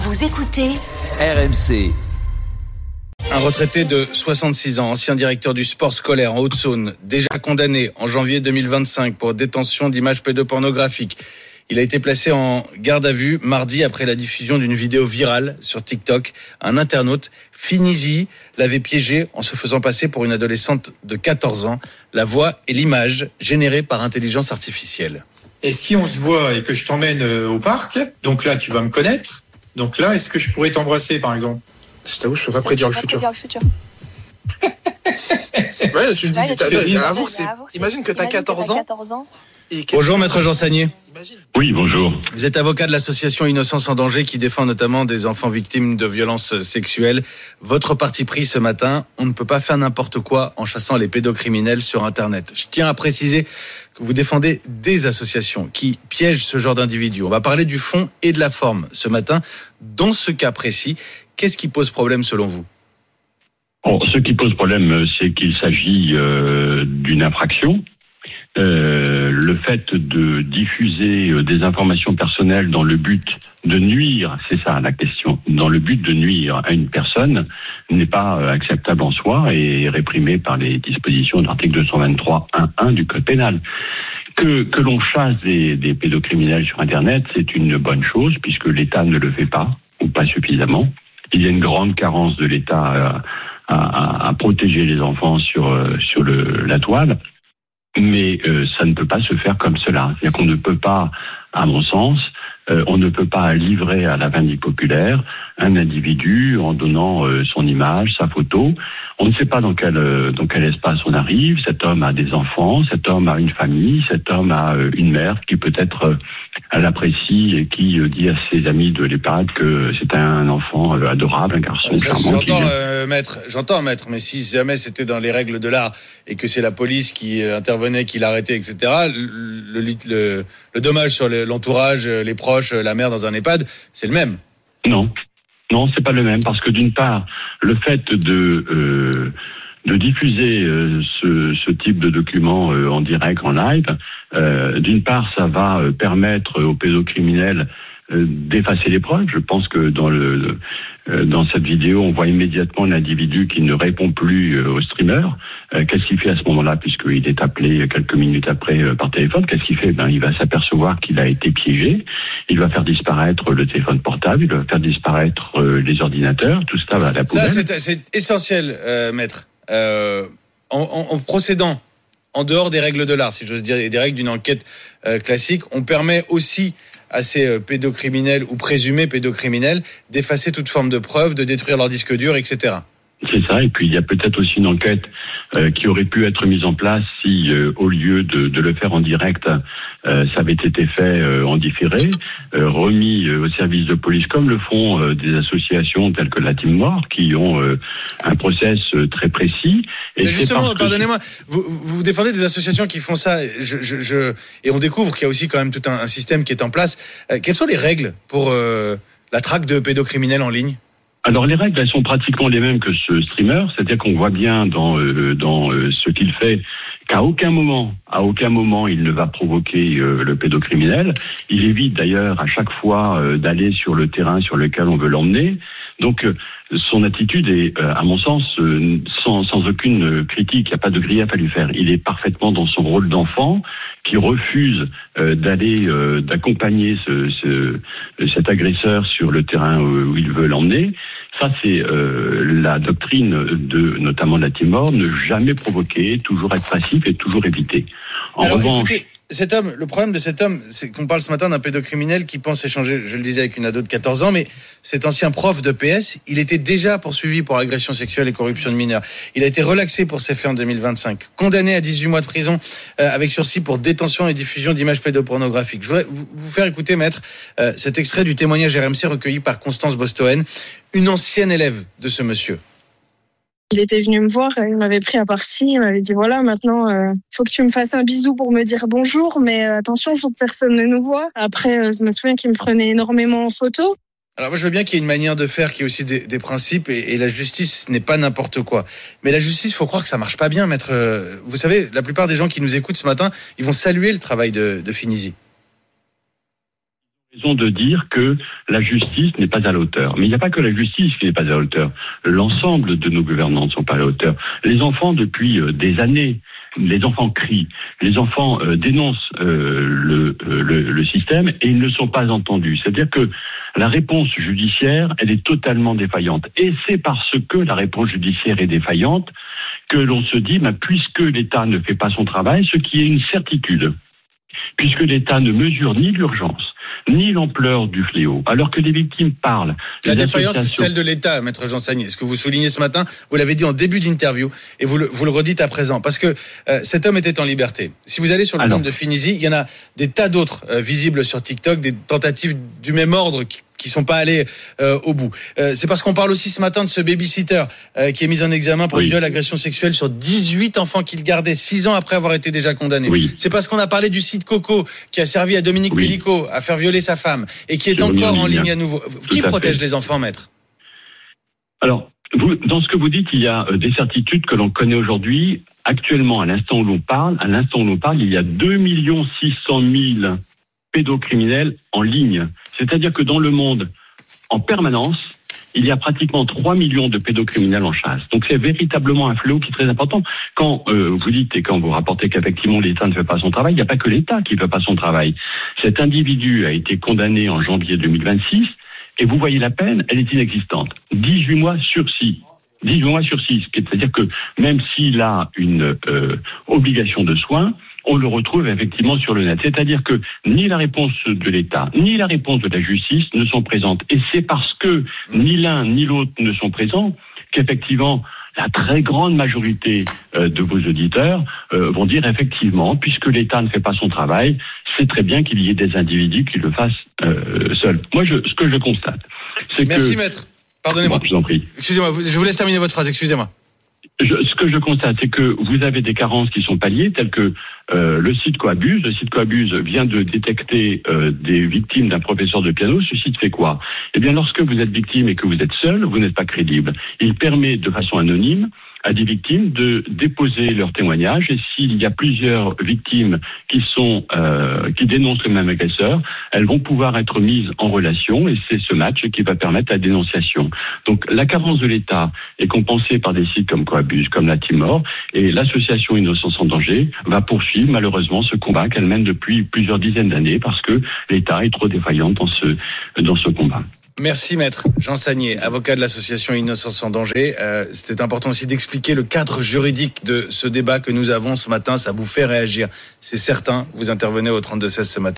Vous écoutez RMC. Un retraité de 66 ans, ancien directeur du sport scolaire en Haute-Saône, déjà condamné en janvier 2025 pour détention d'images pédopornographiques. Il a été placé en garde à vue mardi après la diffusion d'une vidéo virale sur TikTok. Un internaute, Finizi, l'avait piégé en se faisant passer pour une adolescente de 14 ans. La voix et l'image générées par intelligence artificielle. Et si on se voit et que je t'emmène au parc, donc là tu vas me connaître. Donc là, est-ce que je pourrais t'embrasser par exemple ? Je t'avoue, je peux pas prédire le futur. Ouais, je lui dis, avoue, imagine que t'as 14 ans. Bonjour Maître Jean Sagnier. Oui, bonjour. Vous êtes avocat de l'association Innocence en danger qui défend notamment des enfants victimes de violences sexuelles. Votre parti pris ce matin, on ne peut pas faire n'importe quoi en chassant les pédocriminels sur Internet. Je tiens à préciser que vous défendez des associations qui piègent ce genre d'individus. On va parler du fond et de la forme ce matin. Dans ce cas précis, qu'est-ce qui pose problème selon vous ? Ce qui pose problème, c'est qu'il s'agit d'une infraction. Le fait de diffuser des informations personnelles dans le but de nuire, c'est ça la question, dans le but de nuire à une personne n'est pas acceptable en soi et réprimé par les dispositions de l'article 223.1.1 du Code pénal. Que l'on chasse des pédocriminels sur Internet, c'est une bonne chose puisque l'État ne le fait pas ou pas suffisamment. Il y a une grande carence de l'État à protéger les enfants sur la toile. Mais ça ne peut pas se faire comme cela. C'est-à-dire qu'on ne peut pas, à mon sens, on ne peut pas livrer à la vindicte populaire un individu en donnant son image, sa photo. On ne sait pas dans quel espace on arrive. Cet homme a des enfants, cet homme a une famille, cet homme a une mère qui peut-être l'apprécie et qui dit à ses amis de l'EHPAD que c'est un enfant adorable, un garçon charmant. J'entends maître, mais si jamais c'était dans les règles de l'art et que c'est la police qui intervenait, qui l'arrêtait, etc., le dommage sur l'entourage, les proches, la mère dans un EHPAD, c'est le même. Non, c'est pas le même, parce que d'une part, le fait de diffuser ce type de document en direct, en live, d'une part, ça va permettre aux pédocriminels d'effacer les preuves. Je pense que dans cette vidéo, on voit immédiatement l'individu qui ne répond plus au streamer. Qu'est-ce qu'il fait à ce moment-là, puisqu'il est appelé quelques minutes après par téléphone? Qu'est-ce qu'il fait? Il va s'apercevoir qu'il a été piégé. Il va faire disparaître le téléphone portable, il va faire disparaître les ordinateurs. Tout ça va à la poubelle. Ça, c'est essentiel, maître. En procédant en dehors des règles de l'art, si j'ose dire, et des règles d'une enquête classique, on permet aussi à ces pédocriminels ou présumés pédocriminels d'effacer toute forme de preuve, de détruire leur disque dur, etc. C'est ça, et puis il y a peut-être aussi une enquête qui aurait pu être mise en place si, au lieu de le faire en direct, ça avait été fait en différé, remis au service de police, comme le font des associations telles que la Team Mort, qui ont un process très précis. Et mais justement, pardonnez-moi, vous défendez des associations qui font ça, et on découvre qu'il y a aussi quand même tout un système qui est en place. Quelles sont les règles pour la traque de pédocriminels en ligne ? Alors les règles, elles sont pratiquement les mêmes que ce streamer, c'est-à-dire qu'on voit bien dans ce qu'il fait qu'à aucun moment il ne va provoquer le pédocriminel. Il évite d'ailleurs à chaque fois d'aller sur le terrain sur lequel on veut l'emmener. Donc son attitude est, à mon sens, sans aucune critique, il n'y a pas de grief à lui faire. Il est parfaitement dans son rôle d'enfant qui refuse d'accompagner cet agresseur sur le terrain où il veut l'emmener. Ça, c'est la doctrine notamment de la Team Mort, ne jamais provoquer, toujours être passif et toujours éviter. Écoutez, cet homme, le problème de cet homme, c'est qu'on parle ce matin d'un pédocriminel qui pense échanger, je le disais, avec une ado de 14 ans, mais cet ancien prof de PS, il était déjà poursuivi pour agression sexuelle et corruption de mineurs. Il a été relaxé pour ces faits en 2025, condamné à 18 mois de prison avec sursis pour détention et diffusion d'images pédopornographiques. Je voudrais vous faire écouter, maître, cet extrait du témoignage RMC recueilli par Constance Bostoen, une ancienne élève de ce monsieur. Il était venu me voir, il m'avait pris à partie, il m'avait dit voilà, maintenant, faut que tu me fasses un bisou pour me dire bonjour, mais attention, faut que personne ne nous voit. Après, je me souviens qu'il me prenait énormément en photo. Alors moi je veux bien qu'il y ait une manière de faire qui est aussi des principes et la justice n'est pas n'importe quoi. Mais la justice, il faut croire que ça marche pas bien, maître. Vous savez, la plupart des gens qui nous écoutent ce matin, ils vont saluer le travail de Finizi. raison de dire que la justice n'est pas à la hauteur. Mais il n'y a pas que la justice qui n'est pas à la hauteur. L'ensemble de nos gouvernants ne sont pas à la hauteur. Les enfants, depuis des années, les enfants crient, les enfants dénoncent le système et ils ne sont pas entendus. C'est-à-dire que la réponse judiciaire, elle est totalement défaillante. Et c'est parce que la réponse judiciaire est défaillante que l'on se dit, puisque l'État ne fait pas son travail, ce qui est une certitude, puisque l'État ne mesure ni l'urgence, ni l'ampleur du fléau, alors que les victimes parlent. La défaillance, c'est celle de l'État, Maître Jean Sagnier. Ce que vous soulignez ce matin, vous l'avez dit en début d'interview, et vous le redites à présent, parce que cet homme était en liberté. Si vous allez sur le compte de Finizi, il y en a des tas d'autres visibles sur TikTok, des tentatives du même ordre qui sont pas allés au bout. C'est parce qu'on parle aussi ce matin de ce babysitter qui est mis en examen pour viol, agression sexuelle sur 18 enfants qu'il gardait 6 ans après avoir été déjà condamné. C'est parce qu'on a parlé du site Coco qui a servi à Dominique Pellicot à faire violer sa femme et qui est encore en ligne à nouveau. Qui protège les enfants, maître ? Alors, dans ce que vous dites, il y a des certitudes que l'on connaît aujourd'hui. Actuellement, à l'instant où l'on parle, il y a 2 600 000 pédocriminels en ligne. C'est-à-dire que dans le monde, en permanence, il y a pratiquement 3 millions de pédocriminels en chasse. Donc c'est véritablement un fléau qui est très important. Quand vous dites et quand vous rapportez qu'effectivement l'État ne fait pas son travail, il n'y a pas que l'État qui ne fait pas son travail. Cet individu a été condamné en janvier 2026 et vous voyez la peine, elle est inexistante. 18 mois sursis. 18 mois sursis, c'est-à-dire que même s'il a une obligation de soins, on le retrouve effectivement sur le net. C'est-à-dire que ni la réponse de l'État, ni la réponse de la justice ne sont présentes. Et c'est parce que ni l'un ni l'autre ne sont présents qu'effectivement, la très grande majorité de vos auditeurs vont dire effectivement, puisque l'État ne fait pas son travail, c'est très bien qu'il y ait des individus qui le fassent seuls. Moi, ce que je constate, c'est que... Merci, maître. Pardonnez-moi. Je vous en prie. Excusez-moi, je vous laisse terminer votre phrase, excusez-moi. Ce que je constate, c'est que vous avez des carences qui sont palliées, telles que le site Coabuse. Le site Coabuse vient de détecter des victimes d'un professeur de piano. Ce site fait quoi ? Eh bien, lorsque vous êtes victime et que vous êtes seul, vous n'êtes pas crédible. Il permet de façon anonyme à des victimes de déposer leur témoignage, et s'il y a plusieurs victimes qui dénoncent le même agresseur, elles vont pouvoir être mises en relation, et c'est ce match qui va permettre la dénonciation. Donc la carence de l'État est compensée par des sites comme Coabuse, comme la Timor, et l'association Innocence en danger va poursuivre malheureusement ce combat qu'elle mène depuis plusieurs dizaines d'années, parce que l'État est trop défaillant dans ce combat. Merci maître Jean Sagnier, avocat de l'association Innocence en danger. C'était important aussi d'expliquer le cadre juridique de ce débat que nous avons ce matin. Ça vous fait réagir, c'est certain. Vous intervenez au 32-16 ce matin.